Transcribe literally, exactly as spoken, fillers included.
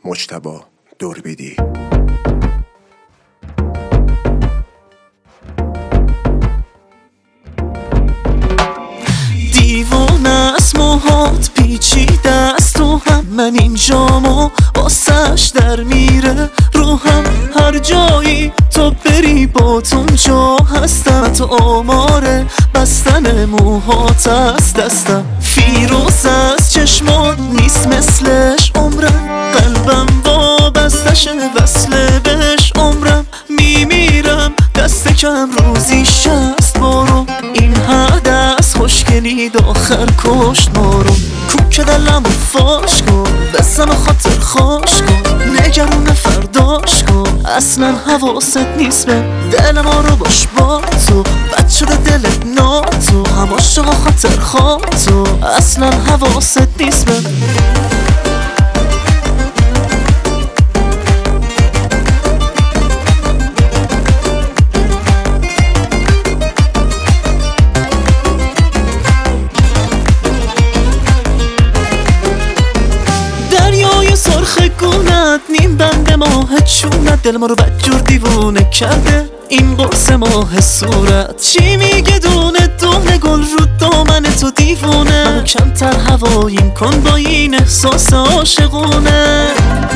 مجتبی دوربیدی. دیوانه است موهات پیچیده است تو هم، من اینجامو واسش در میره روحم. هر جایی تو بری با اونجا هستم، تو آماره بستن موهات از دستم. فیروز از چشمات نیست مثلش عمرم، قلبم وابستش وصله بهش عمرم. میمیرم دست کم روزی شست بارو، این حد از خوشگلی آخر کشت مارو. کوک دلمو فاش کن، بسم خاطر خوش کن، نگرون فرداش کن. اصلا حواست نیست به دل ما رو باش با تو، بد شده دلت ناتو، هم عاشق و خاطر خواه تو. اصلا حواست نیست به سرخ گونت، نیم بند ماه چونت، دل ما رو بدجور دیوونه کرده این قرص ماه صورت. چی میگه دونه دونه گل رو دامن تو دیوونه، منو کمتر هواییم کن با این احساس عاشقونه.